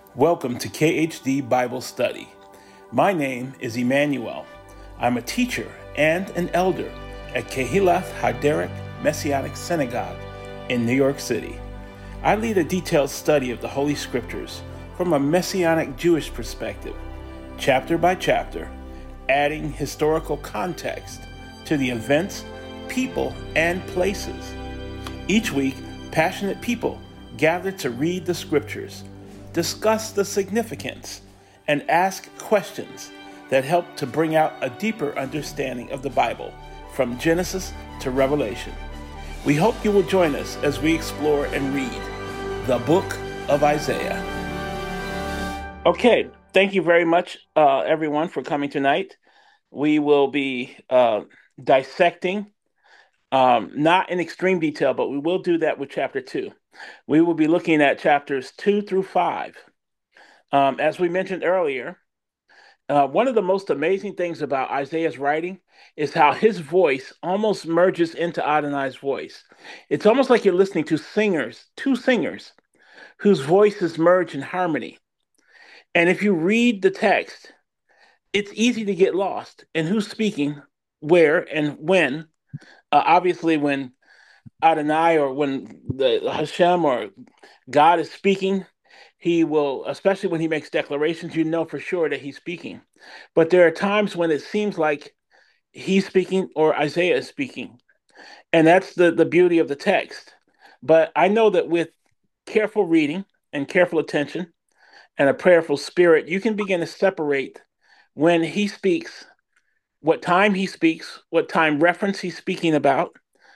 Welcome to KHD Bible Study. My name is Emmanuel. I'm a teacher and an elder at Kehilath Haderech Messianic Synagogue in New York City. I lead a detailed study of the Holy Scriptures from a Messianic Jewish perspective, chapter by chapter, adding historical context to the events, people, and places. Each week, passionate people gather to read the Scriptures, discuss the significance, and ask questions that help to bring out a deeper understanding of the Bible from Genesis to Revelation. We hope you will join us as we explore and read the book of Isaiah. Okay, thank you very much, everyone, for coming tonight. We will be dissecting, not in extreme detail, but we will do that with chapter 2. We will be looking at chapters 2 through 5. As we mentioned earlier, one of the most amazing things about Isaiah's writing is how his voice almost merges into Adonai's voice. It's almost like you're listening to two singers, whose voices merge in harmony. And if you read the text, it's easy to get lost in who's speaking, where, and when. Obviously, when Adonai or when the Hashem or God is speaking, he will, especially when he makes declarations, you know for sure that he's speaking. But there are times when it seems like he's speaking or Isaiah is speaking. And that's the beauty of the text. But I know that with careful reading and careful attention and a prayerful spirit, you can begin to separate when he speaks, what time he speaks, what time reference he's speaking about,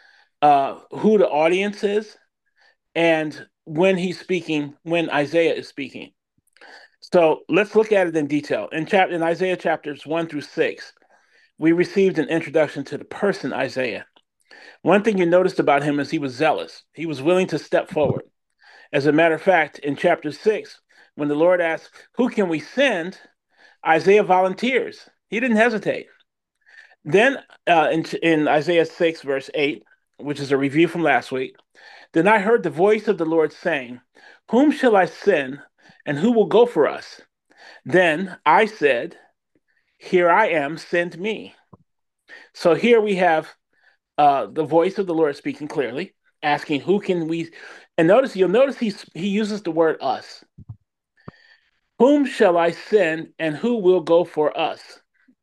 who the audience is, and when he's speaking, when Isaiah is speaking. So let's look at it in detail. In Isaiah chapters 1 through 6, we received an introduction to the person Isaiah. One thing you noticed about him is he was zealous. He was willing to step forward. As a matter of fact, in chapter 6, when the Lord asks, "Who can we send?" Isaiah volunteers. He didn't hesitate. Then in Isaiah 6, verse 8, which is a review from last week, "Then I heard the voice of the Lord saying, 'Whom shall I send, and who will go for us?' Then I said, 'Here I am, send me.'" So here we have the voice of the Lord speaking clearly, asking, "Who can we?" And you'll notice he uses the word us. "Whom shall I send, and who will go for us?"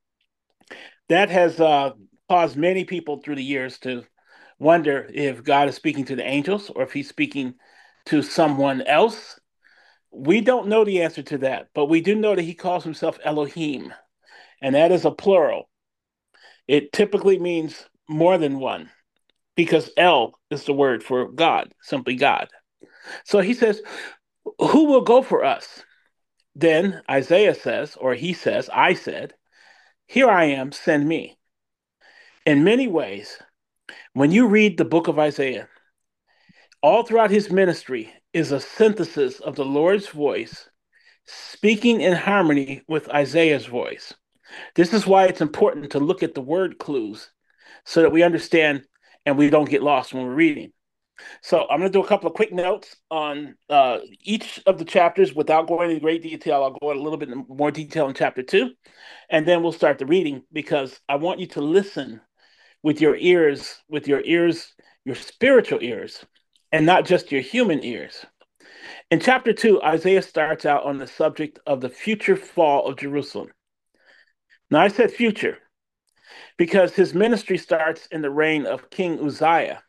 That has caused many people through the years to wonder if God is speaking to the angels or if he's speaking to someone else. We don't know the answer to that, but we do know that he calls himself Elohim, and that is a plural. It typically means more than one because El is the word for God, simply God. So he says, "Who will go for us?" Then Isaiah says, or he says, "I said, 'Here I am, send me.'" In many ways, when you read the book of Isaiah, all throughout his ministry is a synthesis of the Lord's voice speaking in harmony with Isaiah's voice. This is why it's important to look at the word clues so that we understand and we don't get lost when we're reading. So I'm going to do a couple of quick notes on each of the chapters without going into great detail. I'll go into a little bit more detail in chapter 2, and then we'll start the reading because I want you to listen with your ears, your spiritual ears, and not just your human ears. In chapter 2, Isaiah starts out on the subject of the future fall of Jerusalem. Now, I said future because his ministry starts in the reign of King Uzziah.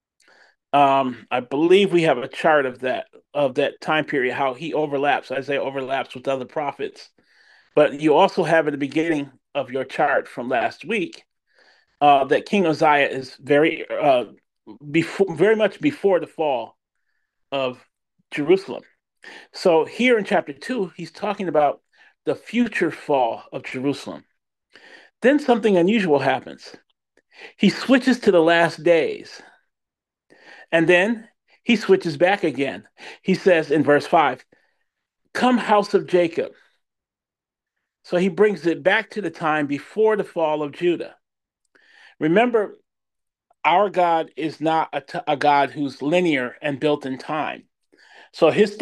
I believe we have a chart of that time period, how Isaiah overlaps with other prophets. But you also have at the beginning of your chart from last week that King Uzziah is very much before the fall of Jerusalem. So here in chapter 2, he's talking about the future fall of Jerusalem. Then something unusual happens. He switches to the last days. And then he switches back again. He says in verse 5, "Come, house of Jacob." So he brings it back to the time before the fall of Judah. Remember, our God is not a God who's linear and built in time. So his thoughts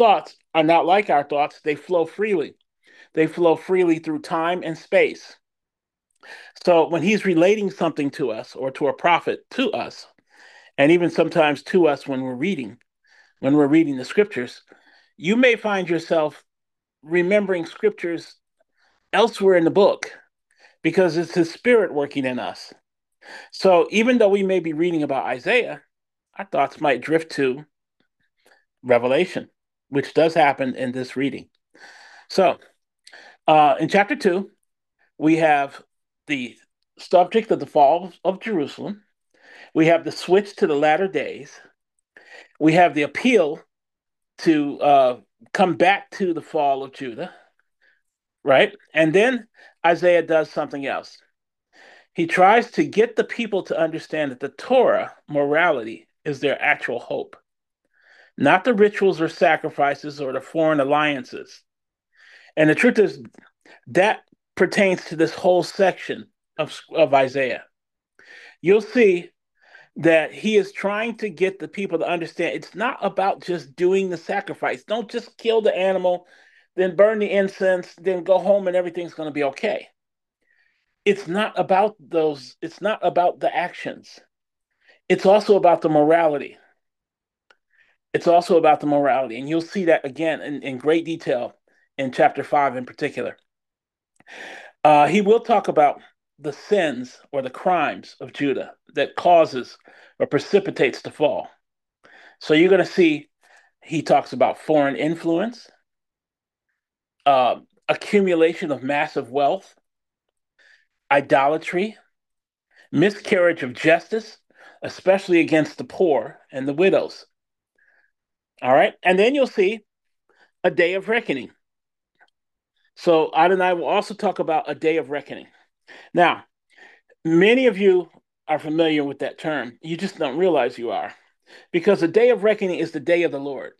are not like our thoughts. They flow freely. They flow freely through time and space. So when he's relating something to us or to a prophet to us, and even sometimes to us when we're reading the scriptures, you may find yourself remembering scriptures elsewhere in the book because it's his spirit working in us. So even though we may be reading about Isaiah, our thoughts might drift to Revelation, which does happen in this reading. So in chapter 2, we have the subject of the fall of Jerusalem. We have the switch to the latter days. We have the appeal to come back to the fall of Judah, right? And then Isaiah does something else. He tries to get the people to understand that the Torah, morality, is their actual hope, not the rituals or sacrifices or the foreign alliances. And the truth is, that pertains to this whole section of Isaiah. You'll see that he is trying to get the people to understand it's not about just doing the sacrifice. Don't just kill the animal, then burn the incense, then go home and everything's going to be okay. It's not about those, it's not about the actions. It's also about the morality. It's also about the morality. And you'll see that again in great detail in chapter 5 in particular. He will talk about the sins or the crimes of Judah that causes or precipitates the fall. So you're going to see he talks about foreign influence, accumulation of massive wealth, idolatry, miscarriage of justice, especially against the poor and the widows. All right. And then you'll see a day of reckoning. So Adonai will also talk about a day of reckoning. Now, many of you are familiar with that term. You just don't realize you are. Because the day of reckoning is the day of the Lord.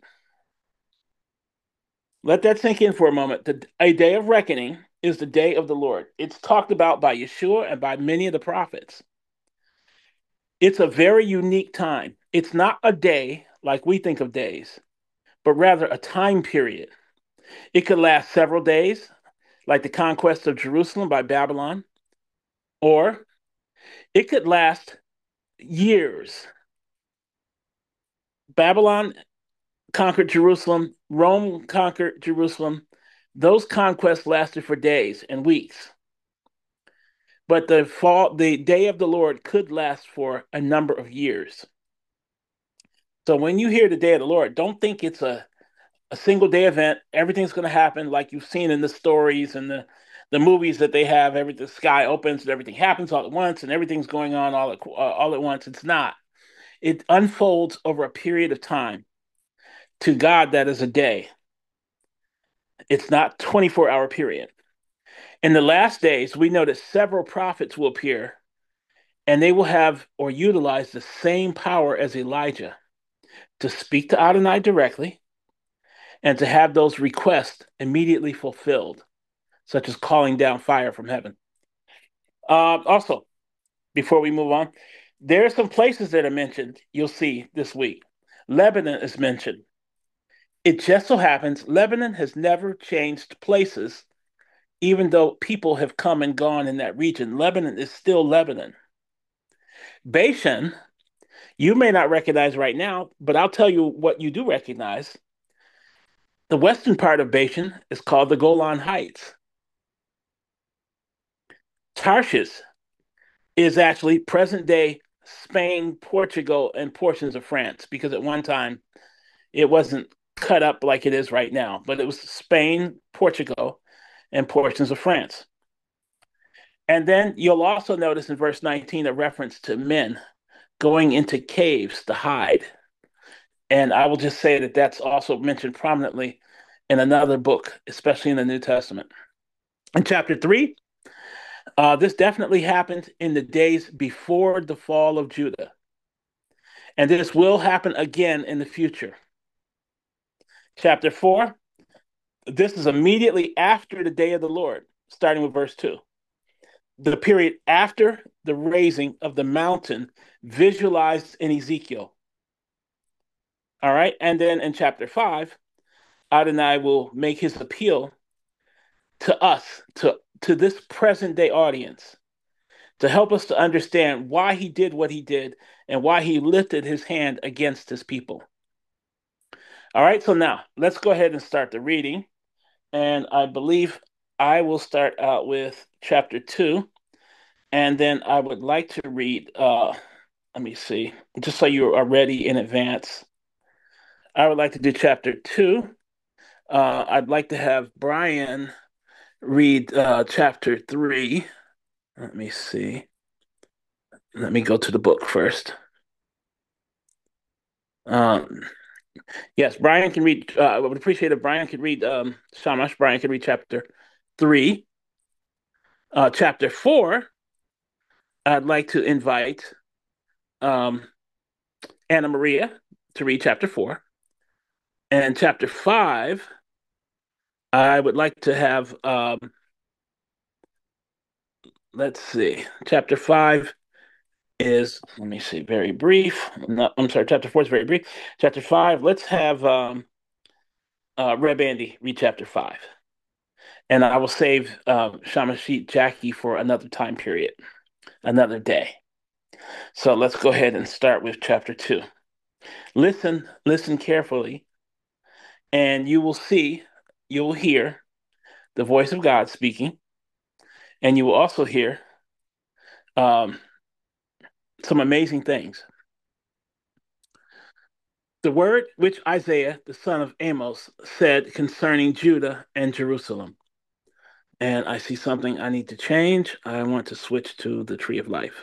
Let that sink in for a moment. A day of reckoning is the day of the Lord. It's talked about by Yeshua and by many of the prophets. It's a very unique time. It's not a day like we think of days, but rather a time period. It could last several days, like the conquest of Jerusalem by Babylon, or it could last years. Babylon conquered Jerusalem, Rome conquered Jerusalem. Those conquests lasted for days and weeks. But the day of the Lord could last for a number of years. So when you hear the day of the Lord, don't think it's a single day event. Everything's going to happen like you've seen in the stories and the movies that they have. The sky opens and everything happens all at once, and everything's going on all at once. It's not. It unfolds over a period of time. To God, that is a day. It's not 24-hour period. In the last days, we know that several prophets will appear, and they will have or utilize the same power as Elijah to speak to Adonai directly and to have those requests immediately fulfilled, such as calling down fire from heaven. Also, before we move on, there are some places that are mentioned you'll see this week. Lebanon is mentioned. It just so happens Lebanon has never changed places, even though people have come and gone in that region. Lebanon is still Lebanon. Bashan, you may not recognize right now, but I'll tell you what you do recognize. The western part of Bashan is called the Golan Heights. Tarshish is actually present day Spain, Portugal, and portions of France, because at one time it wasn't cut up like it is right now, but it was Spain, Portugal, and portions of France. And then you'll also notice in verse 19 a reference to men going into caves to hide. And I will just say that that's also mentioned prominently in another book, especially in the New Testament. In chapter 3, this definitely happened in the days before the fall of Judah. And this will happen again in the future. Chapter 4, this is immediately after the day of the Lord, starting with verse 2. The period after the raising of the mountain visualized in Ezekiel. All right. And then in chapter 5, Adonai will make his appeal to us, to this present day audience, to help us to understand why he did what he did and why he lifted his hand against his people. All right, so now let's go ahead and start the reading. And I believe I will start out with chapter 2. And then I would like to read, let me see, just so you are ready in advance. I would like to do chapter 2. I'd like to have Brian read chapter 3. Let me see. Let me go to the book first. Um, yes, Brian can read. I would appreciate if Brian could read, Shamash, Brian could read chapter 3. Chapter 4, I'd like to invite um, Anna Maria to read chapter 4. And chapter 5, I would like to have, let's see, chapter 5 is, let me see, very brief. No, I'm sorry, chapter 4 is very brief. Chapter 5, let's have Reb Andy read chapter 5. And I will save Shamashit Jackie for another time period, another day. So let's go ahead and start with chapter 2. Listen carefully, and you will hear the voice of God speaking, and you will also hear um, some amazing things. The word which Isaiah, the son of Amos, said concerning Judah and Jerusalem. And I see something I need to change. I want to switch to the Tree of Life.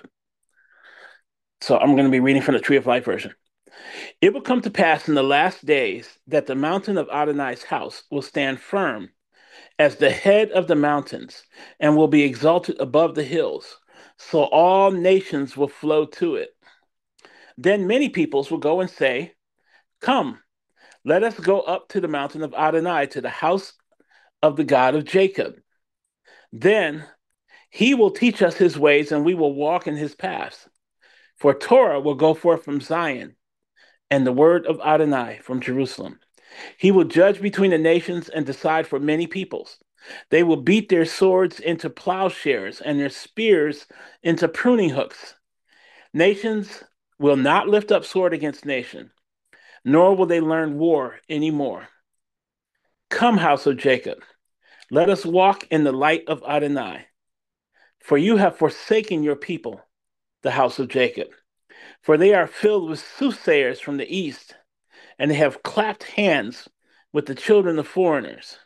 So I'm going to be reading from the Tree of Life version. It will come to pass in the last days that the mountain of Adonai's house will stand firm as the head of the mountains and will be exalted above the hills, so all nations will flow to it. Then many peoples will go and say, Come, let us go up to the mountain of Adonai, to the house of the God of Jacob. Then he will teach us his ways, and we will walk in his paths. For Torah will go forth from Zion, and the word of Adonai from Jerusalem. He will judge between the nations and decide for many peoples. They will beat their swords into plowshares and their spears into pruning hooks. Nations will not lift up sword against nation, nor will they learn war anymore. Come, house of Jacob, let us walk in the light of Adonai. For you have forsaken your people, the house of Jacob. For they are filled with soothsayers from the east, and they have clapped hands with the children of foreigners.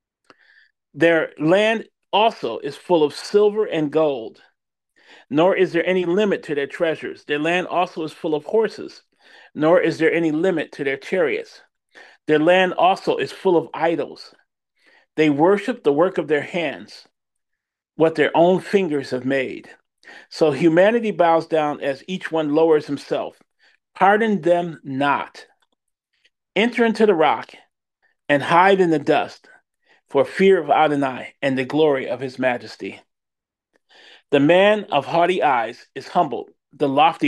Their land also is full of silver and gold, nor is there any limit to their treasures. Their land also is full of horses, nor is there any limit to their chariots. Their land also is full of idols. They worship the work of their hands, what their own fingers have made. So humanity bows down as each one lowers himself. Pardon them not. Enter into the rock and hide in the dust for fear of Adonai and the glory of his majesty. The man of haughty eyes is humbled, the lofty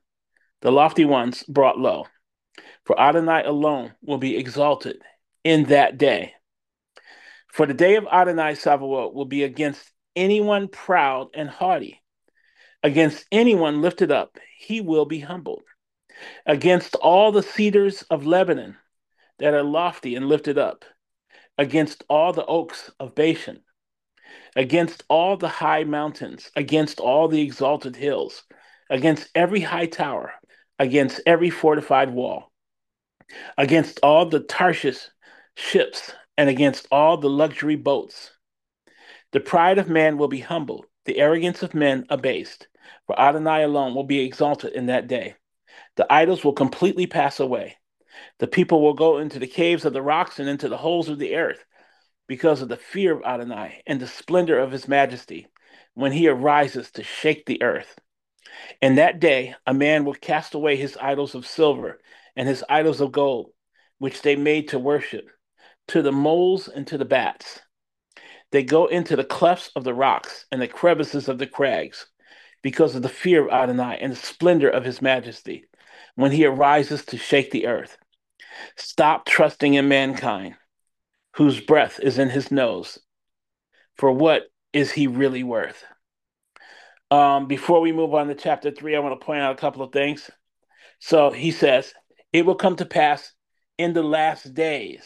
ones brought low. For Adonai alone will be exalted in that day. For the day of Adonai Sabaoth will be against anyone proud and haughty. Against anyone lifted up, he will be humbled. Against all the cedars of Lebanon that are lofty and lifted up, against all the oaks of Bashan, against all the high mountains, against all the exalted hills, against every high tower, against every fortified wall, against all the Tarshish ships, and against all the luxury boats. The pride of man will be humbled, the arrogance of men abased, for Adonai alone will be exalted in that day. The idols will completely pass away. The people will go into the caves of the rocks and into the holes of the earth because of the fear of Adonai and the splendor of his majesty when he arises to shake the earth. In that day, a man will cast away his idols of silver and his idols of gold, which they made to worship, to the moles and to the bats. They go into the clefts of the rocks and the crevices of the crags because of the fear of Adonai and the splendor of his majesty when he arises to shake the earth. Stop trusting in mankind. whose breath is in his nose. For what is he really worth? Before we move on to chapter 3, I want to point out a couple of things. So he says, it will come to pass in the last days.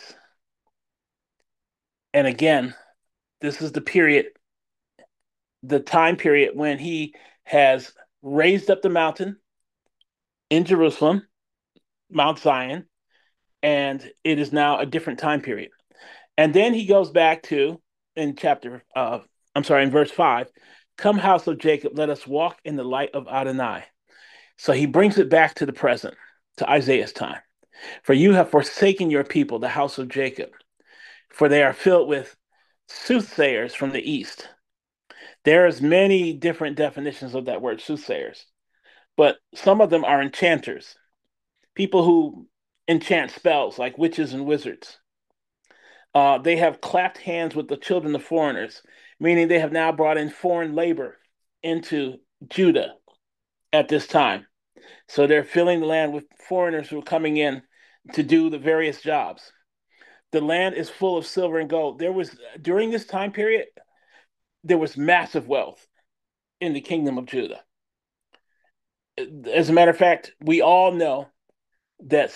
And again, this is the time period when he has raised up the mountain in Jerusalem, Mount Zion, and it is now a different time period. And then he goes back to in in verse 5, come house of Jacob, let us walk in the light of Adonai. So he brings it back to the present, to Isaiah's time. For you have forsaken your people, the house of Jacob, for they are filled with soothsayers from the east. There's many different definitions of that word soothsayers, but some of them are enchanters, people who enchant spells like witches and wizards. They have clapped hands with the children of foreigners, meaning they have now brought in foreign labor into Judah at this time. So they're filling the land with foreigners who are coming in to do the various jobs. The land is full of silver and gold. During this time period, there was massive wealth in the kingdom of Judah. As a matter of fact, we all know that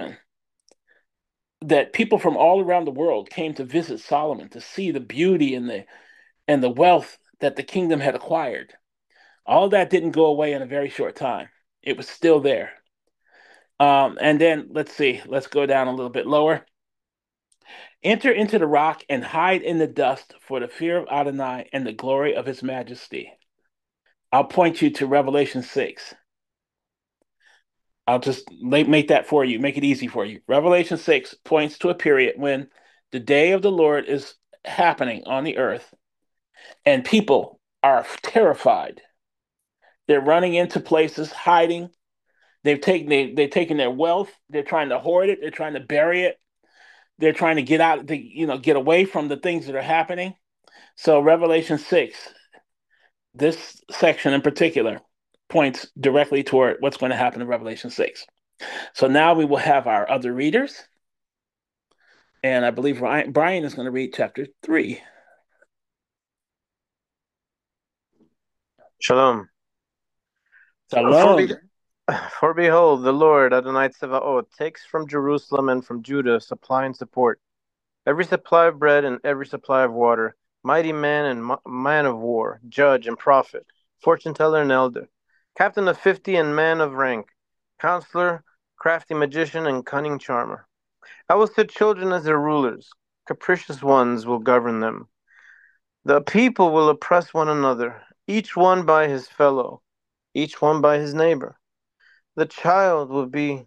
that people from all around the world came to visit Solomon to see the beauty and the wealth that the kingdom had acquired. All that didn't go away in a very short time. It was still there. And then let's see, let's go down a little bit lower. Enter into the rock and hide in the dust for the fear of Adonai and the glory of his majesty. I'll point you to Revelation 6. I'll just make that for you, make it easy for you. Revelation 6 points to a period when the day of the Lord is happening on the earth and people are terrified. They're running into places, hiding. They've taken their wealth. They're trying to hoard it. They're trying to bury it. They're trying to get out, get away from the things that are happening. So Revelation 6, this section in particular, points directly toward what's going to happen in Revelation 6. So now we will have our other readers. And I believe Brian is going to read chapter 3. Shalom. Shalom. For behold, the Lord Adonai Tzevaot takes from Jerusalem and from Judah supply and support, every supply of bread and every supply of water, mighty man and man of war, judge and prophet, fortune teller and elder, captain of 50 and man of rank, counselor, crafty magician, and cunning charmer. I will set children as their rulers, capricious ones will govern them. The people will oppress one another, each one by his fellow, each one by his neighbor. The child will be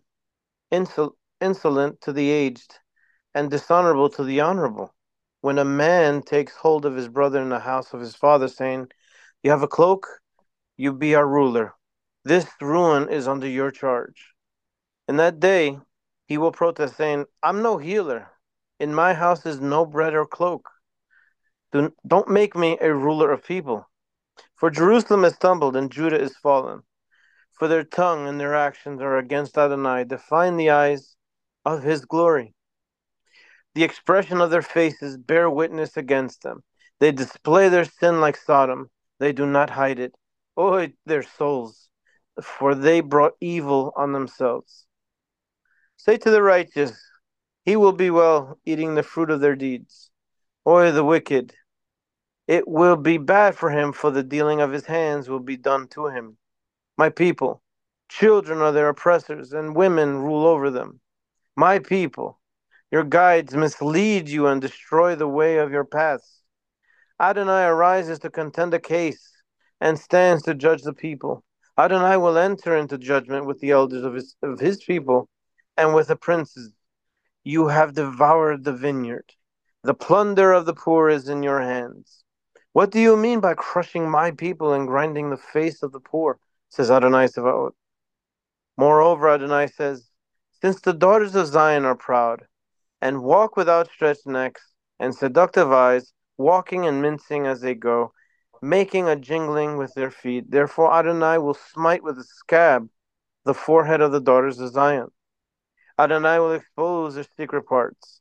insolent to the aged, and dishonorable to the honorable. When a man takes hold of his brother in the house of his father, saying, you have a cloak, you be our ruler. This ruin is under your charge. In that day he will protest, saying, I'm no healer. In my house is no bread or cloak. Don't make me a ruler of people. For Jerusalem is stumbled and Judah is fallen. For their tongue and their actions are against Adonai, define the eyes of his glory. The expression of their faces bear witness against them. They display their sin like Sodom. They do not hide it. Oh, their souls, for they brought evil on themselves. Say to the righteous, he will be well, eating the fruit of their deeds. Oh, the wicked, it will be bad for him, for the dealing of his hands will be done to him. My people, children are their oppressors, and women rule over them. My people, your guides mislead you and destroy the way of your paths. Adonai arises to contend a case and stands to judge the people. Adonai will enter into judgment with the elders of his people and with the princes. You have devoured the vineyard. The plunder of the poor is in your hands. What do you mean by crushing my people and grinding the face of the poor? Says Adonai Sevaot. Moreover, Adonai says, since the daughters of Zion are proud, and walk with outstretched necks, and seductive eyes, walking and mincing as they go, making a jingling with their feet, therefore Adonai will smite with a scab the forehead of the daughters of Zion. Adonai will expose their secret parts,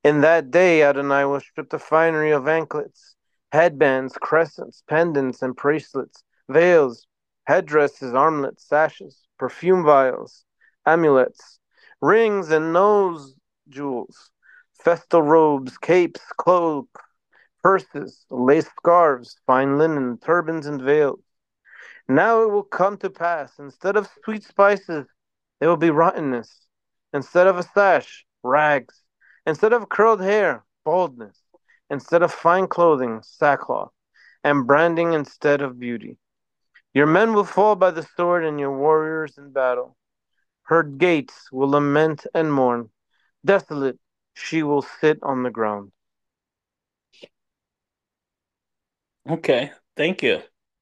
In that day Adonai will strip the finery of anklets, headbands, crescents, pendants, and bracelets, veils, headdresses, armlets, sashes, perfume vials, amulets, rings, and nose jewels, festal robes, capes, cloaks, purses, lace scarves, fine linen, turbans, and veils. Now it will come to pass, instead of sweet spices, there will be rottenness. Instead of a sash, rags. Instead of curled hair, baldness. Instead of fine clothing, sackcloth. And branding instead of beauty. Your men will fall by the sword, and your warriors in battle. Her gates will lament and mourn. Desolate, she will sit on the ground. Okay, thank you.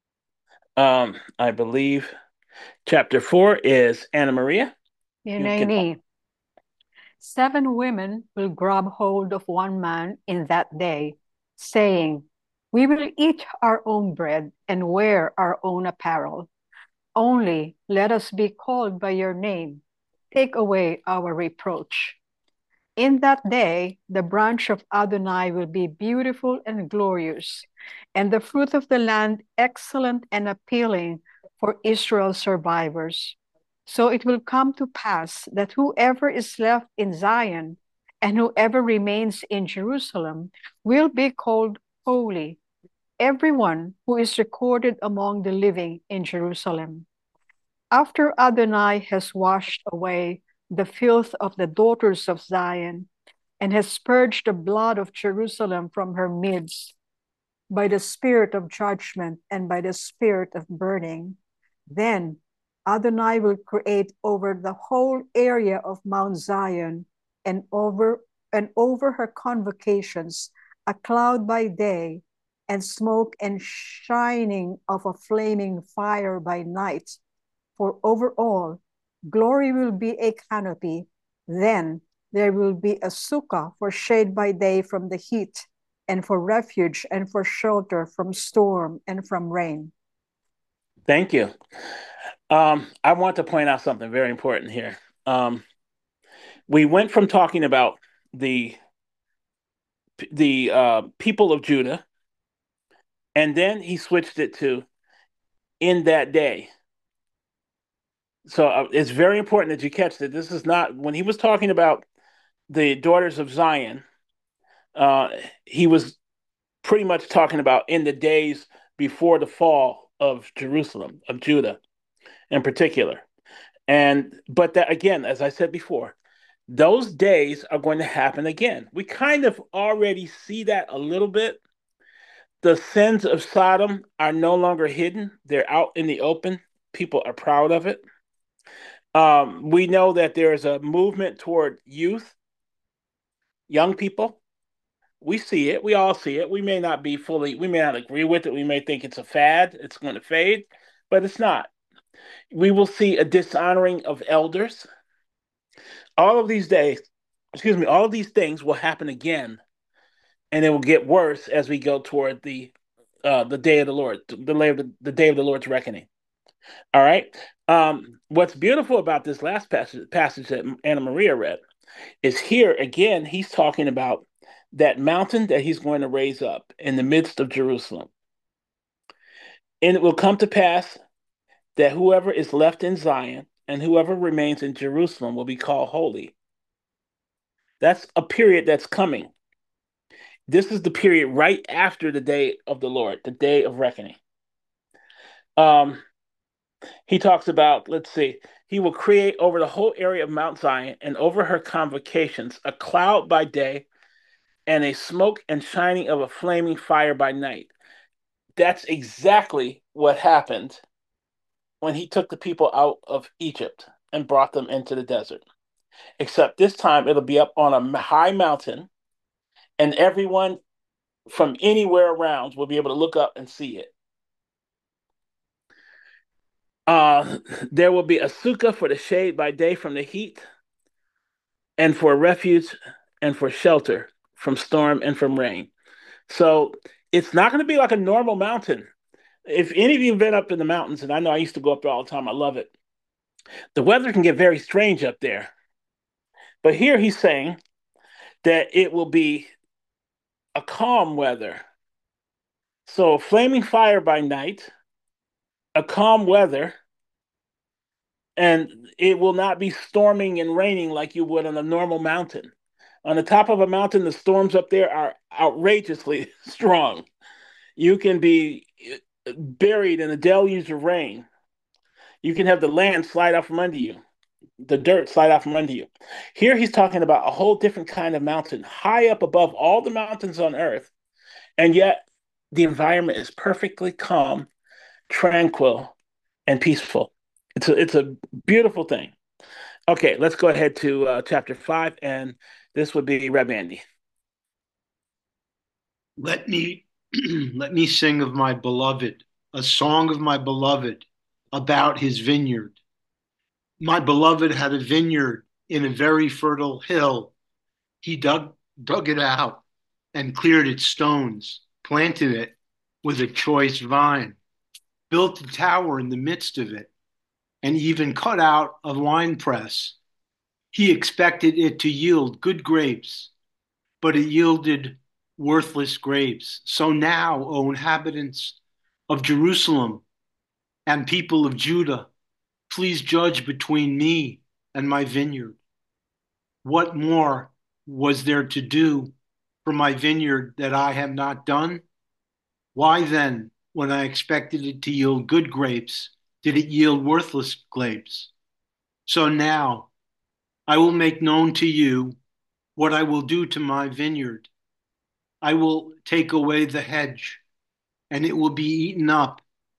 I believe chapter 4 is Anna Maria. You can. Hineni. 7 women will grab hold of one man in that day, saying, "We will eat our own bread and wear our own apparel. Only let us be called by your name. Take away our reproach." In that day, the branch of Adonai will be beautiful and glorious, and the fruit of the land excellent and appealing for Israel's survivors. So it will come to pass that whoever is left in Zion and whoever remains in Jerusalem will be called holy, everyone who is recorded among the living in Jerusalem. After Adonai has washed away the filth of the daughters of Zion, and has purged the blood of Jerusalem from her midst by the spirit of judgment and by the spirit of burning, then Adonai will create over the whole area of Mount Zion and over her convocations a cloud by day and smoke and shining of a flaming fire by night. For over all, glory will be a canopy. Then there will be a sukkah for shade by day from the heat, and for refuge and for shelter from storm and from rain. Thank you. I want to point out something very important here. We went from talking about the people of Judah, and then he switched it to in that day. So it's very important that you catch that. This is not when he was talking about the daughters of Zion. He was pretty much talking about in the days before the fall of Jerusalem, of Judah in particular. But that again, as I said before, those days are going to happen again. We kind of already see that a little bit. The sins of Sodom are no longer hidden, they're out in the open. People are proud of it. We know that there is a movement toward youth, young people. We see it. We all see it. We may not agree with it. We may think it's a fad, it's going to fade, but it's not. We will see a dishonoring of elders. All of these days, all of these things will happen again, and it will get worse as we go toward the day of the Lord, the day of the Lord's reckoning. All right. What's beautiful about this last passage that Anna Maria read is here again. He's talking about that mountain that he's going to raise up in the midst of Jerusalem, and it will come to pass that whoever is left in Zion and whoever remains in Jerusalem will be called holy. That's a period that's coming. This is the period right after the day of the Lord, the day of reckoning. He talks about, let's see, he will create over the whole area of Mount Zion and over her convocations a cloud by day and a smoke and shining of a flaming fire by night. That's exactly what happened when he took the people out of Egypt and brought them into the desert. Except this time it'll be up on a high mountain, and everyone from anywhere around will be able to look up and see it. There will be a sukkah for the shade by day from the heat, and for refuge and for shelter from storm and from rain. So it's not going to be like a normal mountain. If any of you have been up in the mountains, and I know I used to go up there all the time, I love it. The weather can get very strange up there. But here he's saying that it will be a calm weather. So flaming fire by night, a calm weather, and it will not be storming and raining like you would on a normal mountain. On the top of a mountain, the storms up there are outrageously strong. You can be buried in a deluge of rain. You can have the land slide out from under you, the dirt slide out from under you. Here he's talking about a whole different kind of mountain, high up above all the mountains on earth, and yet the environment is perfectly calm, tranquil, and peaceful. It's a beautiful thing. Okay, let's go ahead to chapter 5, and this would be Reb Andy. Let me let me sing of my beloved, a song of my beloved about his vineyard. My beloved had a vineyard in a very fertile hill. He dug it out and cleared its stones, planted it with a choice vine, built a tower in the midst of it, and even cut out a winepress. He expected it to yield good grapes, but it yielded worthless grapes. So now, O inhabitants of Jerusalem and people of Judah, please judge between me and my vineyard. What more was there to do for my vineyard that I have not done? Why then, when I expected it to yield good grapes, did it yield worthless grapes? So now I will make known to you what I will do to my vineyard. I will take away the hedge, and it will be eaten up.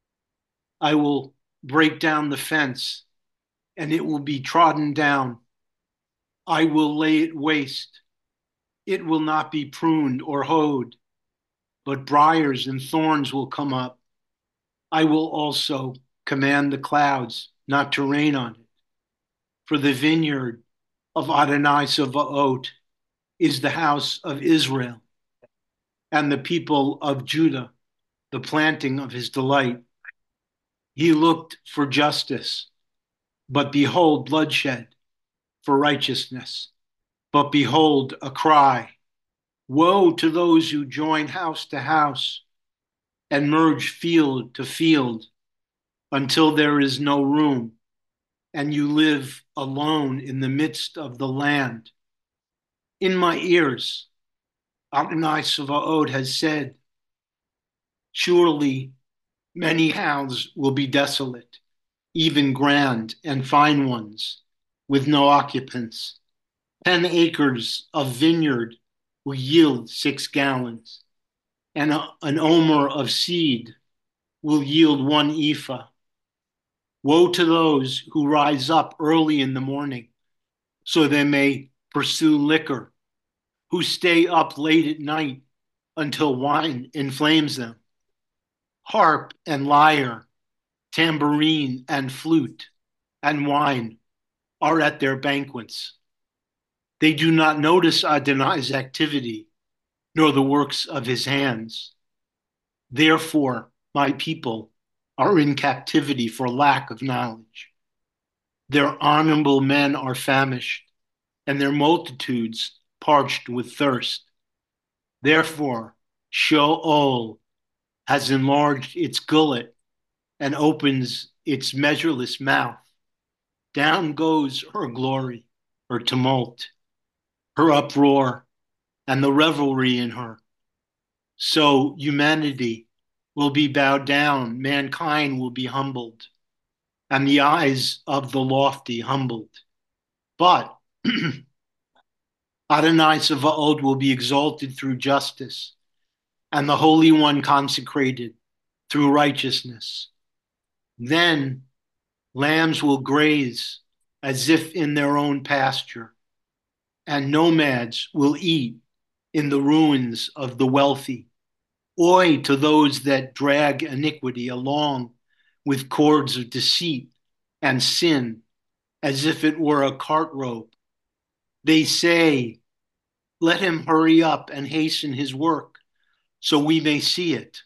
I will break down the fence, and it will be trodden down. I will lay it waste. It will not be pruned or hoed, but briars and thorns will come up. I will also command the clouds not to rain on it. For the vineyard of Adonai Sevaot is the house of Israel, and the people of Judah, the planting of his delight. He looked for justice, but behold bloodshed, for righteousness, but behold a cry. Woe to those who join house to house and merge field to field until there is no room, and you live alone in the midst of the land. In my ears, Adonai Sevaot has said, surely many houses will be desolate, even grand and fine ones, with no occupants. 10 acres of vineyard will yield 6 gallons, and an omer of seed will yield 1 ephah. Woe to those who rise up early in the morning so they may pursue liquor, who stay up late at night until wine inflames them. Harp and lyre, tambourine and flute, and wine are at their banquets. They do not notice Adonai's activity, nor the works of his hands. Therefore, my people are in captivity for lack of knowledge. Their honorable men are famished, and their multitudes parched with thirst. Therefore, Sheol has enlarged its gullet and opens its measureless mouth. Down goes her glory, her tumult, her uproar, and the revelry in her. So humanity will be bowed down, mankind will be humbled, and the eyes of the lofty humbled. But Adonai Sevaot will be exalted through justice, and the Holy One consecrated through righteousness. Then lambs will graze as if in their own pasture, and nomads will eat in the ruins of the wealthy. Oi to those that drag iniquity along with cords of deceit and sin, as if it were a cart rope. They say, let him hurry up and hasten his work, so we may see it.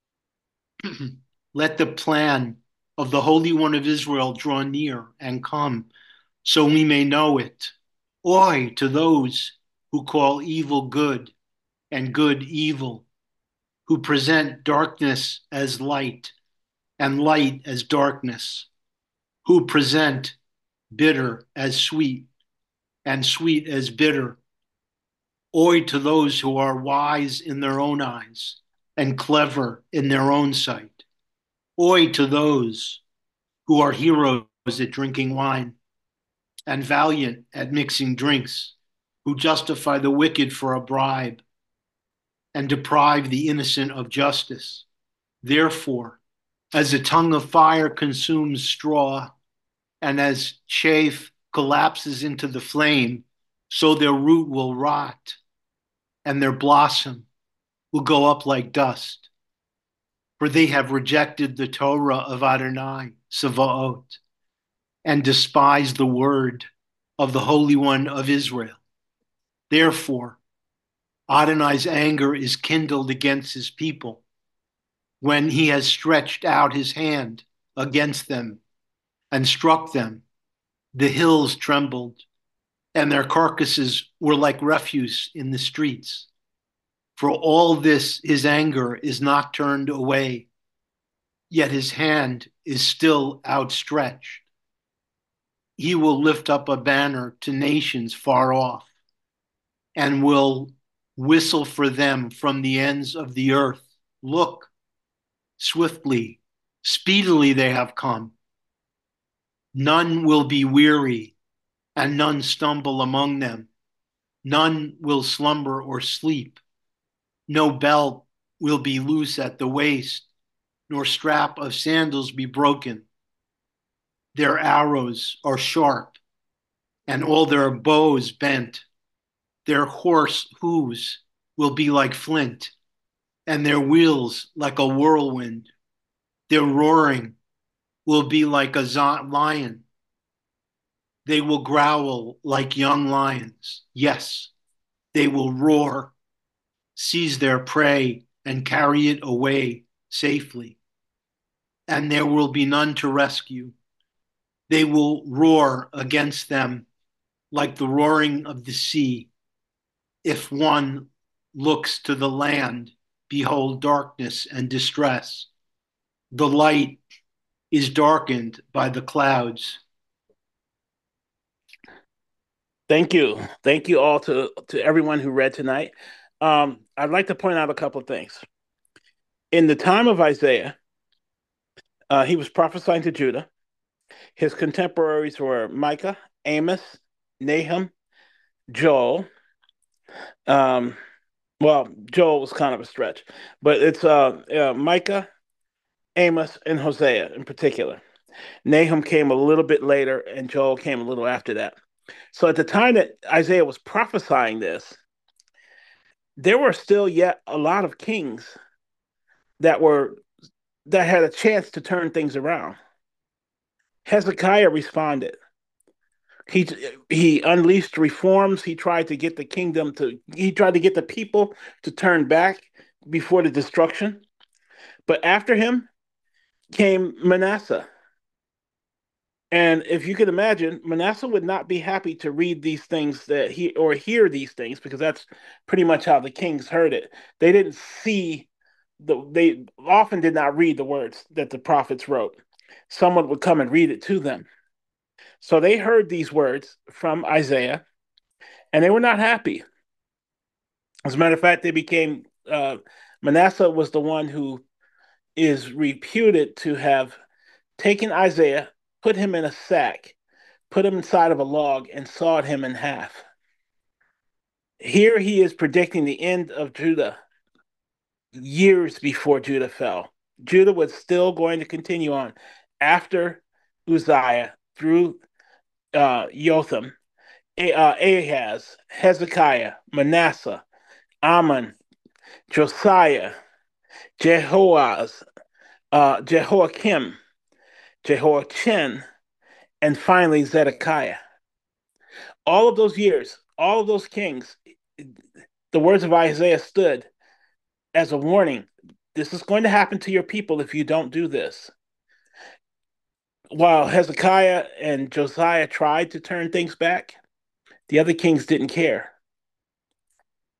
Let the plan of the Holy One of Israel draw near and come, so we may know it. Oi to those who call evil good and good evil, who present darkness as light and light as darkness, who present bitter as sweet and sweet as bitter. Oi to those who are wise in their own eyes and clever in their own sight. Oi to those who are heroes at drinking wine and valiant at mixing drinks, who justify the wicked for a bribe and deprive the innocent of justice. Therefore, as a tongue of fire consumes straw, and as chaff collapses into the flame, so their root will rot, and their blossom will go up like dust. For they have rejected the Torah of Adonai, Savaot, and despised the word of the Holy One of Israel. Therefore, Adonai's anger is kindled against his people when he has stretched out his hand against them and struck them. The hills trembled, and their carcasses were like refuse in the streets. For all this, his anger is not turned away, yet his hand is still outstretched. He will lift up a banner to nations far off and will whistle for them from the ends of the earth. Look, swiftly, speedily they have come. None will be weary, and none stumble among them. None will slumber or sleep. No belt will be loose at the waist, nor strap of sandals be broken. Their arrows are sharp, and all their bows bent. Their horse hooves will be like flint, and their wheels like a whirlwind. Their roaring will be like a lion. They will growl like young lions. Yes, they will roar, seize their prey, and carry it away safely. And there will be none to rescue. They will roar against them like the roaring of the sea. If one looks to the land, behold darkness and distress. The light is darkened by the clouds. Thank you. Thank you all to everyone who read tonight. I'd like to point out a couple of things. In the time of Isaiah, he was prophesying to Judah. His contemporaries were Micah, Amos, Nahum, Joel. Well, Joel was kind of a stretch, but it's Micah, Amos, and Hosea in particular. Nahum came a little bit later, and Joel came a little after that. So at the time that Isaiah was prophesying this, there were still yet a lot of kings that were that had a chance to turn things around. Hezekiah responded. He he unleashed reforms. He tried to get the kingdom to. He tried to get the people to turn back before the destruction. But after him came Manasseh. And if you could imagine, Manasseh would not be happy to read these things that he or hear these things because that's pretty much how the kings heard it. They didn't see they often did not read the words that the prophets wrote. Someone would come and read it to them. So they heard these words from Isaiah and they were not happy. As a matter of fact, they became Manasseh was the one who is reputed to have taken Isaiah, put him in a sack, put him inside of a log, and sawed him in half. Here he is predicting the end of Judah years before Judah fell. Judah was still going to continue on after Uzziah through Jotham, Ahaz, Hezekiah, Manasseh, Amon, Josiah, Jehoaz, Jehoiakim, Jehoiachin, and finally Zedekiah. All of those years, all of those kings, the words of Isaiah stood as a warning. This is going to happen to your people if you don't do this. While Hezekiah and Josiah tried to turn things back, the other kings didn't care.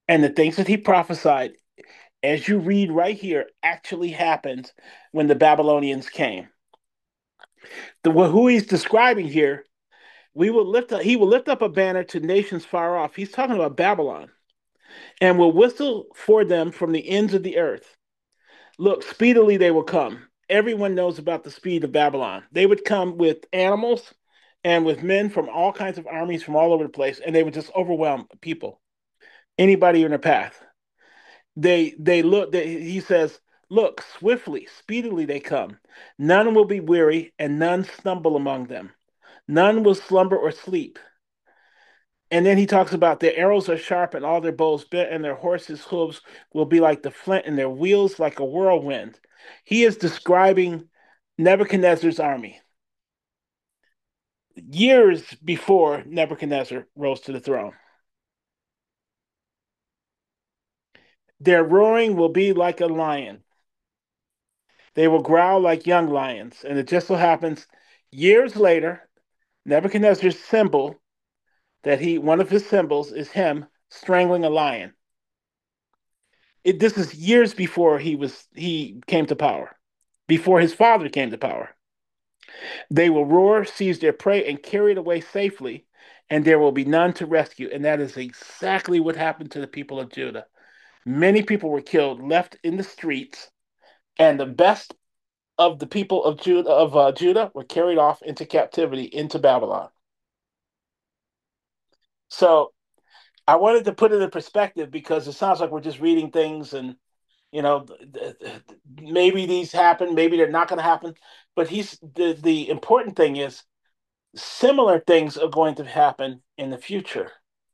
And the things that he prophesied, as you read right here, actually happened when the Babylonians came. Who he's describing here, he will lift up a banner to nations far off. He's talking about Babylon, and will whistle for them from the ends of the earth. Look, speedily they will come. Everyone knows about the speed of Babylon. They would come with animals and with men from all kinds of armies from all over the place, and they would just overwhelm people, anybody in their path. He says, look, swiftly, speedily they come. None will be weary, and none stumble among them. None will slumber or sleep. And then he talks about their arrows are sharp and all their bows bent, and their horses' hooves will be like the flint, and their wheels like a whirlwind. He is describing Nebuchadnezzar's army years before Nebuchadnezzar rose to the throne. Their roaring will be like a lion. They will growl like young lions. And it just so happens, years later, Nebuchadnezzar's symbol one of his symbols is him strangling a lion. This is years before he came to power, before his father came to power. They will roar, seize their prey, and carry it away safely, and there will be none to rescue. And that is exactly what happened to the people of Judah. Many people were killed, left in the streets, and the best of the people of Judah were carried off into captivity into Babylon. So I wanted to put it in perspective because it sounds like we're just reading things and you know maybe these happen, maybe they're not going to happen. But the important thing is similar things are going to happen in the future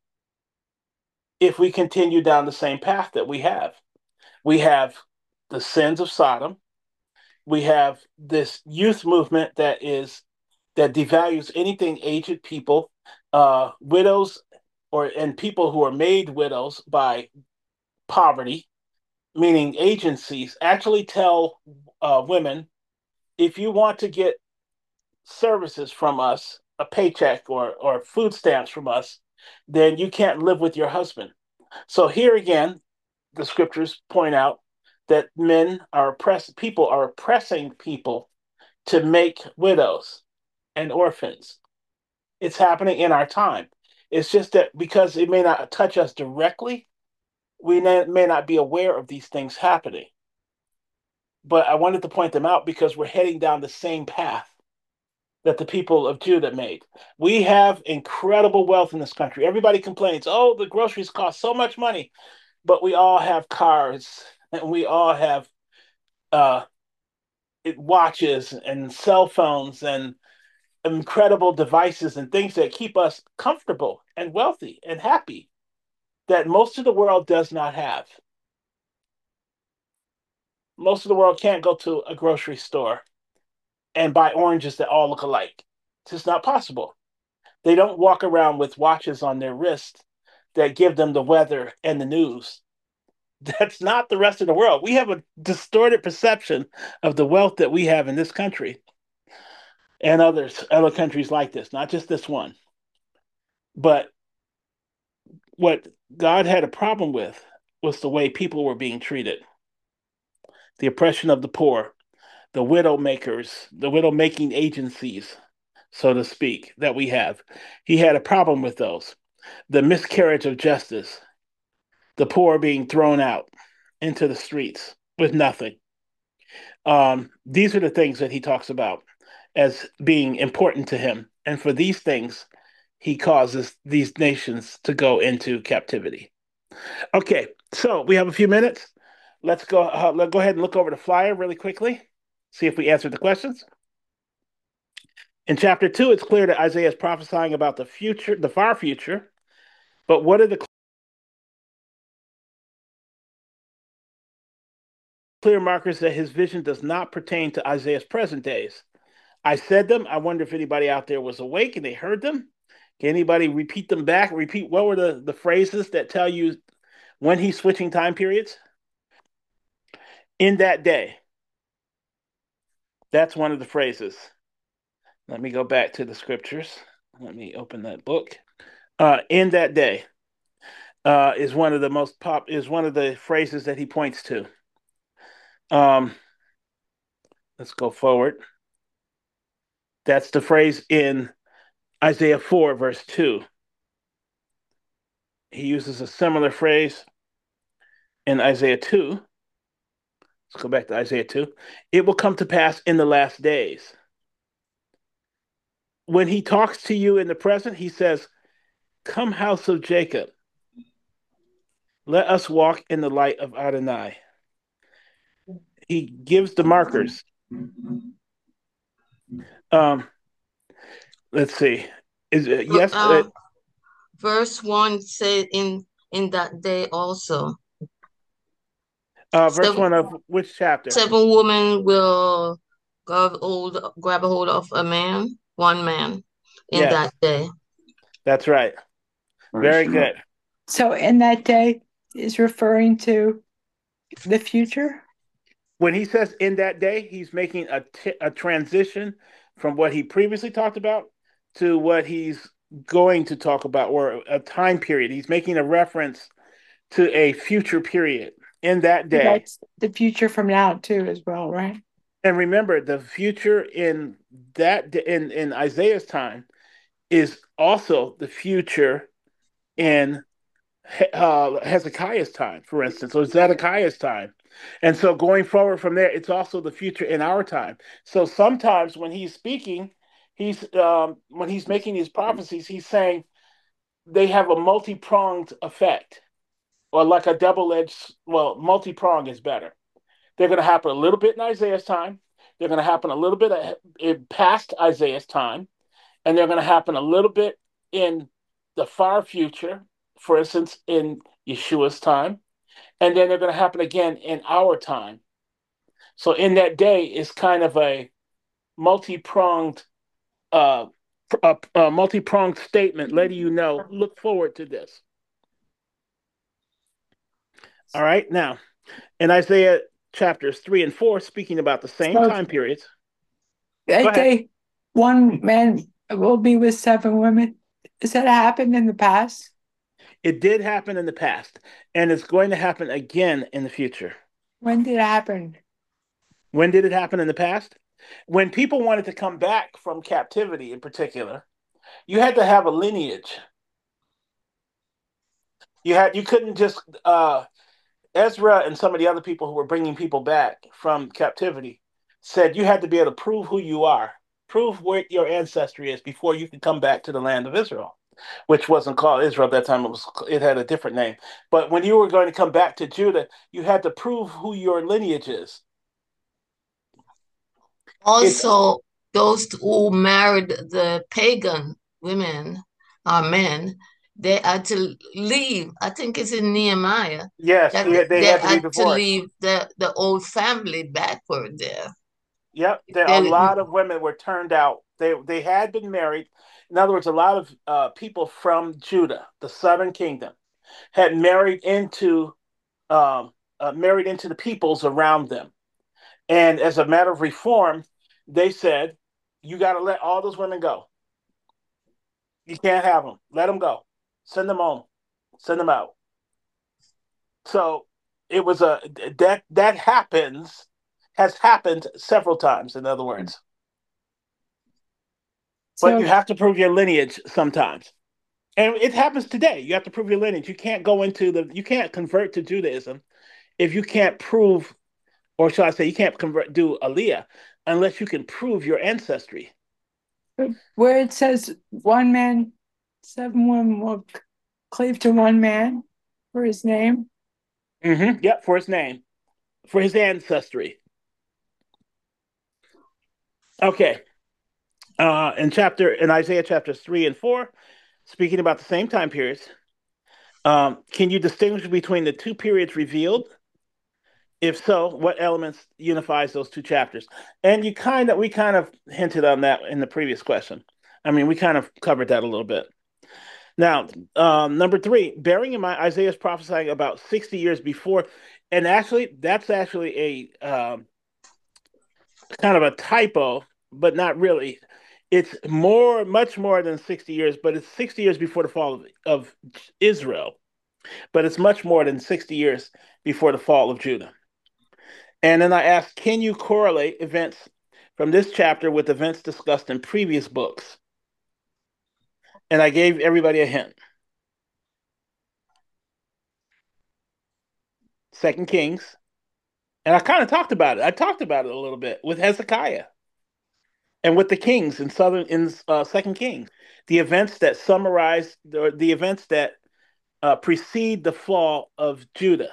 if we continue down the same path that we have. We have the sins of Sodom. We have this youth movement that devalues anything aged people, widows, and people who are made widows by poverty, meaning agencies, actually tell women, if you want to get services from us, a paycheck or food stamps from us, then you can't live with your husband. So here again, the scriptures point out that people are oppressing people to make widows and orphans. It's happening in our time. It's just that because it may not touch us directly, we may not be aware of these things happening. But I wanted to point them out because we're heading down the same path that the people of Judah made. We have incredible wealth in this country. Everybody complains, oh, the groceries cost so much money, but we all have cars and we all have uh, watches and cell phones and incredible devices and things that keep us comfortable and wealthy and happy that most of the world does not have. Most of the world can't go to a grocery store and buy oranges that all look alike. It's just not possible. They don't walk around with watches on their wrist that give them the weather and the news. That's not the rest of the world. We have a distorted perception of the wealth that we have in this country and other countries like this, not just this one. But what God had a problem with was the way people were being treated, the oppression of the poor, the widow makers, the widow making agencies, so to speak, that we have. He had a problem with those. The miscarriage of justice, the poor being thrown out into the streets with nothing. These are the things that he talks about as being important to him. And for these things, he causes these nations to go into captivity. Okay, so we have a few minutes. Let's go ahead and look over the flyer really quickly, see if we answered the questions. In chapter 2, it's clear that Isaiah is prophesying about the future, the far future. But what are the clear markers that his vision does not pertain to Isaiah's present days? I said them. I wonder if anybody out there was awake and they heard them. Can anybody repeat them back? Repeat what were the phrases that tell you when he's switching time periods? In that day. That's one of the phrases. Let me go back to the scriptures. Let me open that book. In that day. is one of the is one of the phrases that he points to. Um, let's go forward. That's the phrase in Isaiah 4, verse 2. He uses a similar phrase in Isaiah 2. Let's go back to Isaiah 2. It will come to pass in the last days. When he talks to you in the present, he says, "Come, house of Jacob, let us walk in the light of Adonai." He gives the markers. Um, let's see. Yes? Verse 1 said in that day also. Verse 1 of which chapter? 7 women will grab a hold of one man in Yes. that day. That's right. Very good. So in that day is referring to the future? When he says in that day, he's making a transition from what he previously talked about to what he's going to talk about, or a time period. He's making a reference to a future period in that day. That's the future from now too, as well, right? And remember, the future in Isaiah's time is also the future in Hezekiah's time, for instance, or Zedekiah's time. And so going forward from there, it's also the future in our time. So sometimes when he's speaking, when he's making these prophecies, he's saying they have a multi-pronged effect, or like a double-edged, well, multi-pronged is better. They're going to happen a little bit in Isaiah's time. They're going to happen a little bit past Isaiah's time. And they're going to happen a little bit in the far future, for instance, in Yeshua's time. And then they're going to happen again in our time. So in that day is kind of a multi-pronged multi-pronged statement letting you know, look forward to this. All right. Now, in Isaiah chapters 3 and 4, speaking about the same time periods. That day, one man will be with 7 women. Has that happened in the past? It did happen in the past, and it's going to happen again in the future. When did it happen? When did it happen in the past? When people wanted to come back from captivity in particular, you had to have a lineage. You couldn't just Ezra and some of the other people who were bringing people back from captivity said you had to be able to prove who you are, prove what your ancestry is before you could come back to the land of Israel, which wasn't called Israel at that time. It had a different name. But when you were going to come back to Judah, you had to prove who your lineage is. Also, those who married the pagan women or men, they had to leave. I think it's in Nehemiah. Yes, they had to leave the old family backward there. Yep, a lot of women were turned out. They had been married. In other words, a lot of people from Judah, the southern kingdom, had married into the peoples around them. And as a matter of reform, they said, you got to let all those women go. You can't have them. Let them go. Send them home. Send them out. So it was that has happened several times, in other words. But you have to prove your lineage sometimes. And it happens today. You have to prove your lineage. You can't you can't convert to Judaism if you can't prove, or shall I say, you can't do Aliyah unless you can prove your ancestry. Where it says 1 man, 7 women will cleave to 1 man for his name. Mm-hmm. Yep, for his name, for his ancestry. Okay. In Isaiah chapters 3 and 4, speaking about the same time periods, can you distinguish between the two periods revealed? If so, what elements unifies those two chapters? And we kind of hinted on that in the previous question. I mean, we kind of covered that a little bit. Now, number 3, bearing in mind Isaiah's prophesying about 60 years before, and that's actually a kind of a typo, but not really. It's much more than 60 years, but it's 60 years before the fall of Israel. but it's much more than 60 years before the fall of Judah. And then I asked, can you correlate events from this chapter with events discussed in previous books? And I gave everybody a hint. 2 Kings. And I kind of talked about it. I talked about it a little bit with Hezekiah and with the kings in 2 Kings. The events that summarize the events that precede the fall of Judah.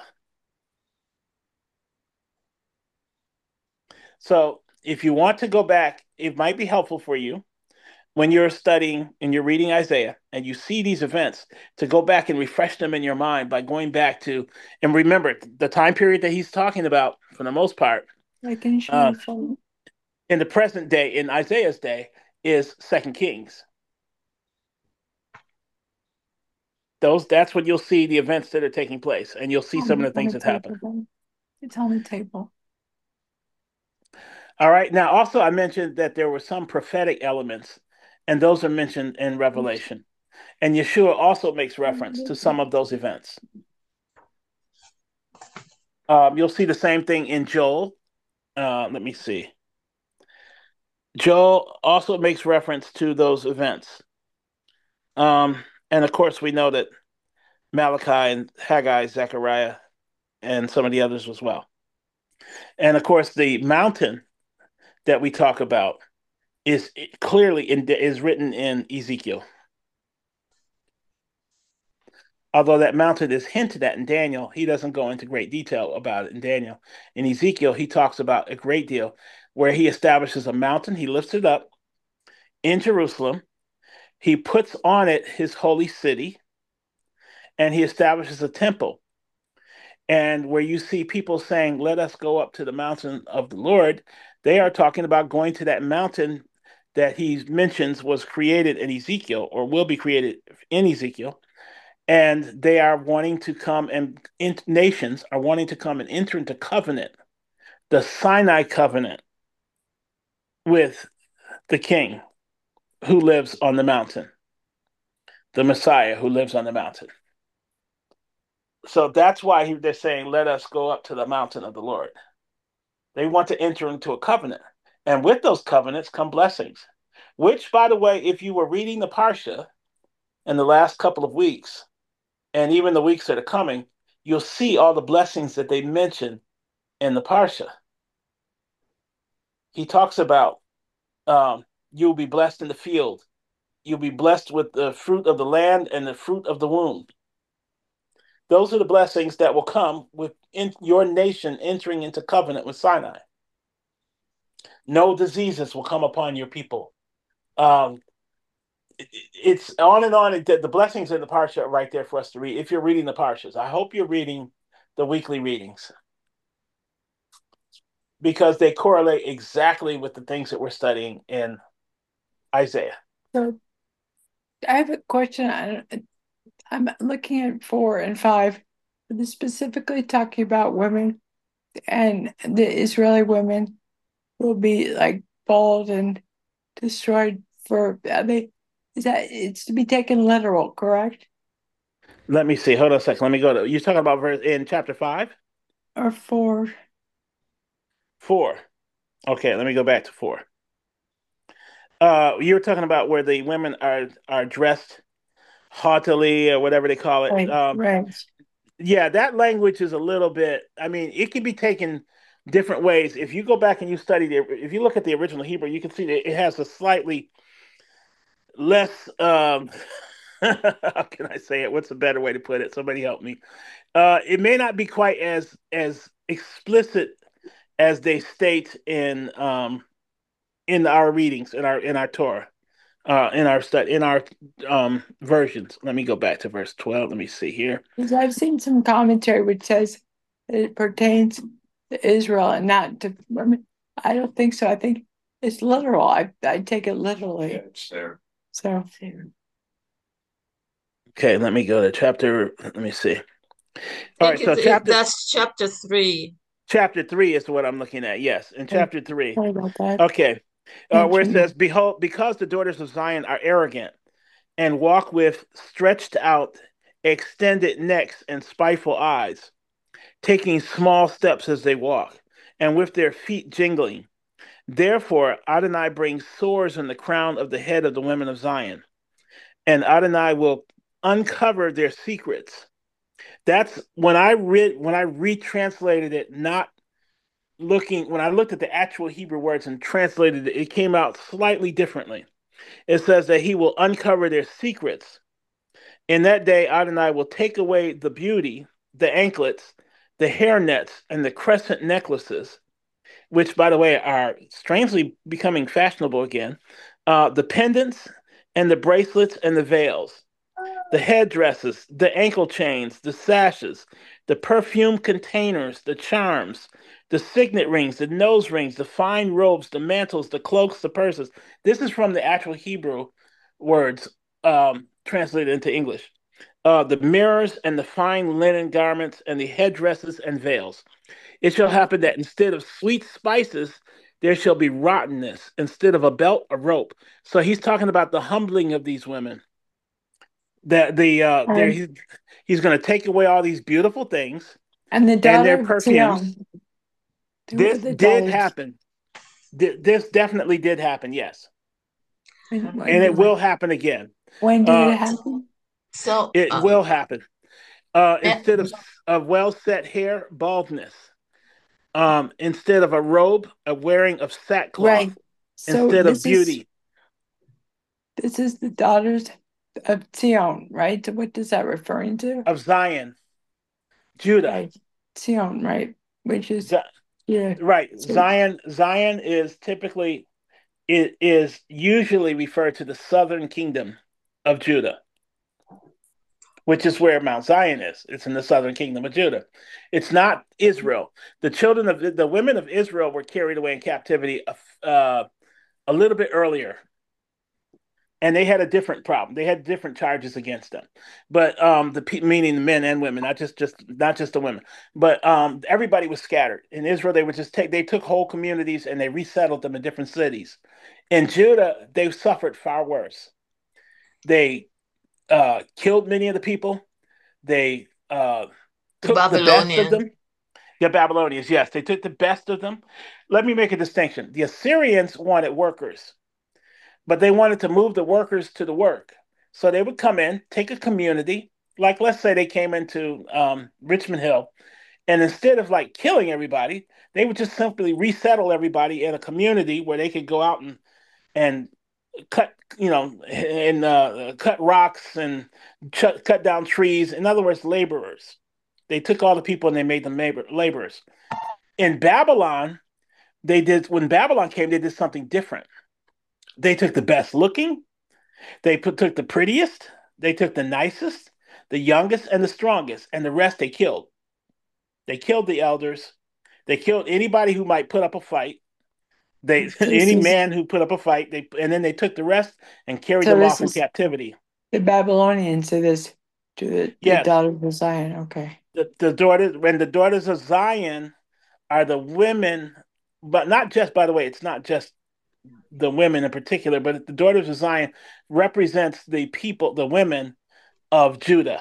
So if you want to go back, it might be helpful for you when you're studying and you're reading Isaiah and you see these events to go back and refresh them in your mind by going back to, and remember the time period that he's talking about for the most part. Like in the present day, in Isaiah's day, is 2 Kings. That's when you'll see the events that are taking place, and you'll see some of the things that happen. It's on the table. All right. Now, also, I mentioned that there were some prophetic elements, and those are mentioned in Revelation. And Yeshua also makes reference to some of those events. You'll see the same thing in Joel. Let me see. Joel also makes reference to those events. And of course, we know that Malachi and Haggai, Zechariah, and some of the others as well. And of course, the mountain that we talk about is clearly is written in Ezekiel. Although that mountain is hinted at in Daniel, he doesn't go into great detail about it in Daniel. In Ezekiel, he talks about a great deal where he establishes a mountain, he lifts it up in Jerusalem, he puts on it his holy city, and he establishes a temple. And where you see people saying, let us go up to the mountain of the Lord, they are talking about going to that mountain that he mentions was created in Ezekiel or will be created in Ezekiel. And they are wanting to come, and nations are wanting to come and enter into covenant, the Sinai covenant, with the king who lives on the mountain, the Messiah who lives on the mountain. So that's why they're saying, let us go up to the mountain of the Lord. They want to enter into a covenant. And with those covenants come blessings, which, by the way, if you were reading the Parsha in the last couple of weeks, and even the weeks that are coming, you'll see all the blessings that they mention in the Parsha. He talks about you'll be blessed in the field. You'll be blessed with the fruit of the land and the fruit of the womb. Those are the blessings that will come with your nation entering into covenant with Sinai. No diseases will come upon your people. It's on and on. The blessings in the Parsha are right there for us to read. If you're reading the Parshas, I hope you're reading the weekly readings because they correlate exactly with the things that we're studying in Isaiah. So I have a question. I'm looking at 4 and 5. They're specifically talking about women, and the Israeli women will be like bald and destroyed for it's to be taken literal, correct? Let me see. Hold on a second. Let me go to, you're talking about verse in chapter 5? Or 4? 4. Okay, let me go back to 4. You were talking about where the women are dressed haughtily or whatever they call it. Right. Yeah, that language is a little bit, I mean, it can be taken different ways. If you go back and you study if you look at the original Hebrew, you can see that it has a slightly less how can I say it? What's a better way to put it? Somebody help me. It may not be quite as explicit as they state in our readings in our Torah, in our versions. Let me go back to verse 12. Let me see here. Because I've seen some commentary which says that it pertains to Israel and not to women. I don't think so. I think it's literal. I take it literally. Yeah, it's there. So okay, let me go to chapter. Let me see. All right, so that's chapter 3. Chapter 3 is what I'm looking at. Yes, in chapter 3. Sorry about that. Okay, where it says, "Behold, because the daughters of Zion are arrogant and walk with stretched out extended necks, and spiteful eyes, taking small steps as they walk, and with their feet jingling. Therefore, Adonai brings sores in the crown of the head of the women of Zion, and Adonai will uncover their secrets. That's when I retranslated it, not looking when I looked at the actual Hebrew words and translated it, it came out slightly differently. It says that he will uncover their secrets. In that day, Adonai will take away the beauty, the anklets, the hair nets, and the crescent necklaces, which, by the way, are strangely becoming fashionable again, the pendants and the bracelets and the veils, the headdresses, the ankle chains, the sashes, the perfume containers, the charms, the signet rings, the nose rings, the fine robes, the mantles, the cloaks, the purses. This is from the actual Hebrew words translated into English. The mirrors and the fine linen garments and the headdresses and veils. It shall happen that instead of sweet spices, there shall be rottenness. Instead of a belt, a rope. So he's talking about the humbling of these women. That And, he's going to take away all these beautiful things and the and their daughter of perfumes. Zion, who are This the did daughters? happen. This definitely did happen. Yes, And and it will happen again. when did Uh, it happen? So, it will happen. eh, Instead of well set hair, baldness. Instead of a robe, a wearing of sackcloth. Right. So Instead of beauty, this is the daughters of Zion, right? So what is that referring to? of Zion, Judah. Right. Zion, right? Which is Z- yeah. right. So Zion is typically it is usually referred to the southern kingdom of Judah, which is where Mount Zion is. It's in the southern kingdom of Judah. It's not Israel. The children of the women of Israel were carried away in captivity a little bit earlier, and they had a different problem. They had different charges against them, but meaning the men and women, not just the women, but everybody was scattered in Israel. They took whole communities and they resettled them in different cities. In Judah, they suffered far worse. They killed many of the people. They the took the best of Babylonian. them. The Babylonians, yes, they took the best of them. Let me make a distinction. The Assyrians wanted workers, but they wanted to move the workers to the work. So they would come in, take a community, like let's say they came into Richmond Hill, and instead of like killing everybody, they would just simply resettle everybody in a community where they could go out and cut, and cut rocks and cut down trees. In other words, laborers. They took all the people and they made them laborers. In Babylon, when Babylon came, they did something different. They took the best looking, took the prettiest, they took the nicest, the youngest, and the strongest, and the rest they killed. They killed the elders. They killed anybody who might put up a fight. this Any is man who put up a fight. And then they took the rest and carried so them this off in is captivity. the Babylonians to this to the Yes, daughters of Zion. Okay. the daughters of Zion are the women, but not just. By the way, it's not just the women in particular, but the daughters of Zion represents the people, the women of Judah,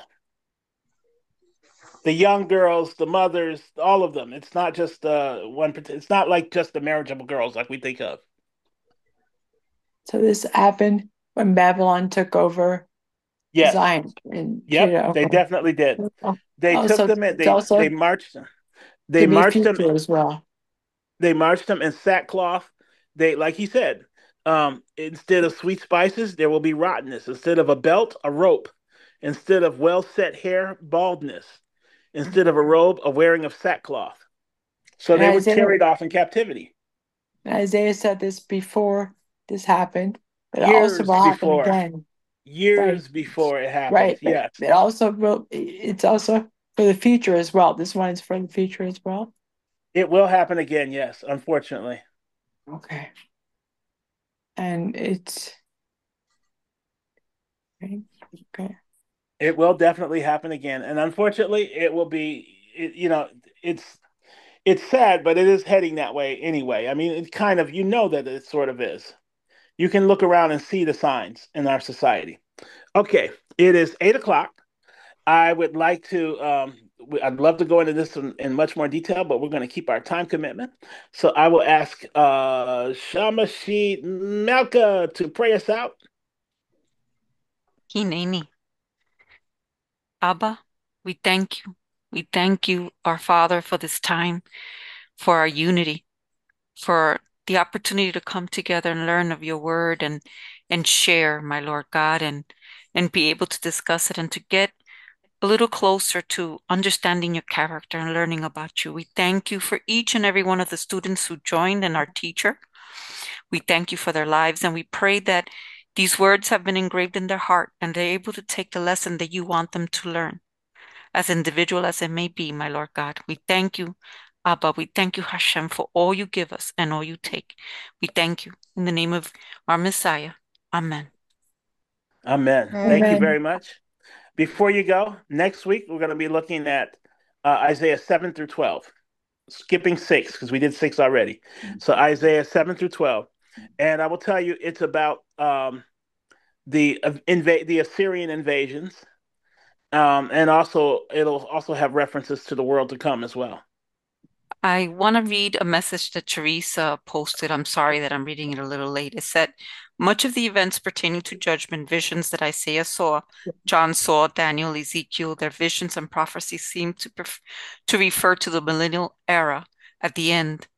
the young girls, the mothers, all of them. It's not just one. It's not like just the marriageable girls like we think of. So this happened when Babylon took over Yes. Zion and Yep. Judah. They Okay. definitely did. They took Also, them in. it's They also marched. They could be marched them. future as well. They marched them in sackcloth. They, like he said, instead of sweet spices, there will be rottenness. Instead of a belt, a rope. Instead of well set hair, baldness. Instead of a robe, a wearing of sackcloth. So And they were carried off in captivity. Isaiah said this before this happened, but it also Years will happen before. again. Right. Years before it happens. Right. But Yes. it also will, it's also for the future as well. This one is for the future as well. It will happen again, yes, unfortunately. Okay. And it's okay. It will definitely happen again. And unfortunately, it will be it's sad, but it is heading that way anyway. I mean, it kind of that it sort of is. You can look around and see the signs in our society. Okay, it is 8 o'clock. I would like to, I'd love to go into this in much more detail, but we're going to keep our time commitment. So I will ask Shamashid Melka to pray us out. Hineni. Abba, we thank you. We thank you, our Father, for this time, for our unity, for the opportunity to come together and learn of your word and share, my Lord God, and be able to discuss it and to get a little closer to understanding your character and learning about you. We thank you for each and every one of the students who joined and our teacher. We thank you for their lives, and we pray that these words have been engraved in their heart and they're able to take the lesson that you want them to learn, as individual as it may be, my Lord God. We thank you, Abba. We thank you, Hashem, for all you give us and all you take. We thank you in the name of our Messiah. Amen. Amen. Thank you very much. Before you go, next week we're going to be looking at Isaiah 7 through 12, skipping 6 because we did 6 already. So Isaiah 7 through 12. And I will tell you, it's about the Assyrian invasions. And also, it'll also have references to the world to come as well. I want to read a message that Teresa posted. I'm sorry that I'm reading it a little late. It said, much of the events pertaining to judgment, visions that Isaiah saw, John saw, Daniel, Ezekiel, their visions and prophecies seem to refer to the millennial era at the end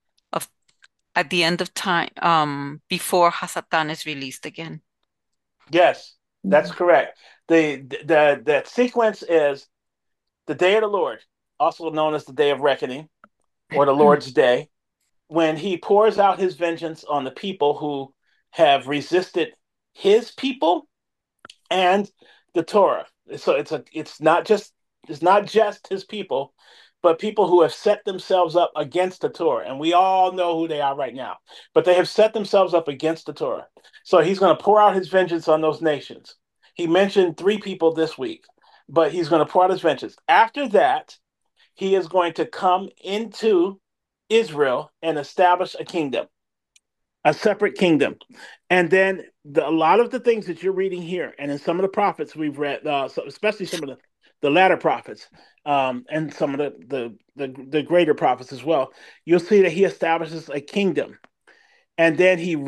of time, before Hasatan is released again. Yes, that's correct. The sequence is the day of the Lord, also known as the day of reckoning, or the Lord's day, when he pours out his vengeance on the people who have resisted his people and the Torah. So it's not just his people, but people who have set themselves up against the Torah. And we all know who they are right now. But they have set themselves up against the Torah. So he's going to pour out his vengeance on those nations. He mentioned 3 people this week, but he's going to pour out his vengeance. After that, he is going to come into Israel and establish a kingdom, a separate kingdom. And then a lot of the things that you're reading here, and in some of the prophets we've read, so especially some of the latter prophets, and some of the greater prophets as well, you'll see that he establishes a kingdom. And then he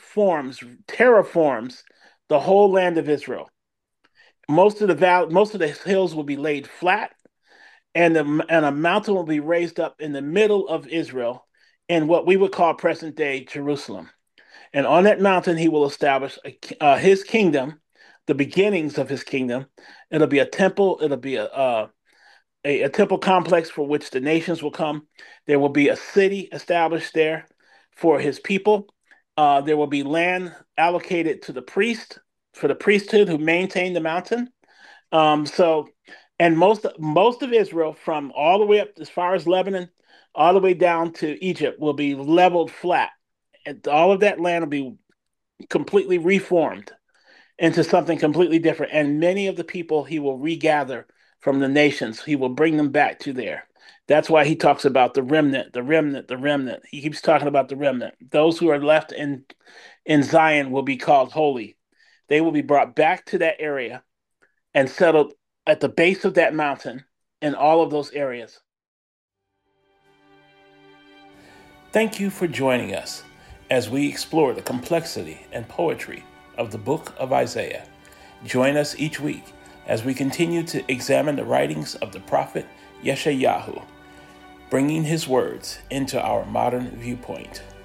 terraforms the whole land of Israel. Most of the hills will be laid flat, and a mountain will be raised up in the middle of Israel, in what we would call present day Jerusalem. And on that mountain, he will establish his kingdom, the beginnings of his kingdom. It'll be a temple. It'll be a temple complex for which the nations will come. There will be a city established there for his people. There will be land allocated to the priest for the priesthood who maintain the mountain. And most of Israel, from all the way up as far as Lebanon, all the way down to Egypt, will be leveled flat. And all of that land will be completely reformed into something completely different. And many of the people he will regather from the nations. He will bring them back to there. That's why he talks about the remnant, the remnant, the remnant. He keeps talking about the remnant. Those who are left in Zion will be called holy. They will be brought back to that area and settled at the base of that mountain in all of those areas. Thank you for joining us as we explore the complexity and poetry of the book of Isaiah. Join us each week as we continue to examine the writings of the prophet Yeshayahu, bringing his words into our modern viewpoint.